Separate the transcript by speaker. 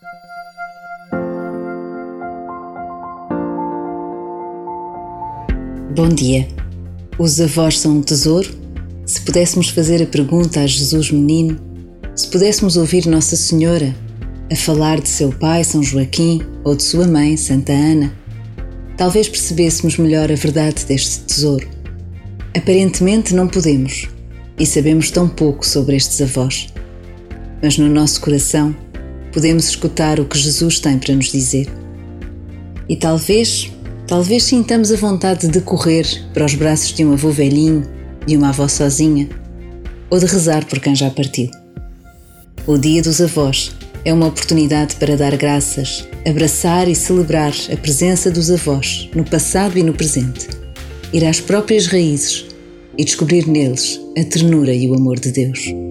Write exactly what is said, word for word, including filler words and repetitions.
Speaker 1: Bom dia. Os avós são um tesouro? Se pudéssemos fazer a pergunta a Jesus menino, se pudéssemos ouvir Nossa Senhora a falar de seu pai, São Joaquim, ou de sua mãe, Santa Ana, talvez percebêssemos melhor a verdade deste tesouro. Aparentemente não podemos, e sabemos tão pouco sobre estes avós. Mas no nosso coração podemos escutar o que Jesus tem para nos dizer. E talvez, talvez sintamos a vontade de correr para os braços de um avô velhinho, de uma avó sozinha, ou de rezar por quem já partiu. O Dia dos Avós é uma oportunidade para dar graças, abraçar e celebrar a presença dos avós no passado e no presente, ir às próprias raízes e descobrir neles a ternura e o amor de Deus.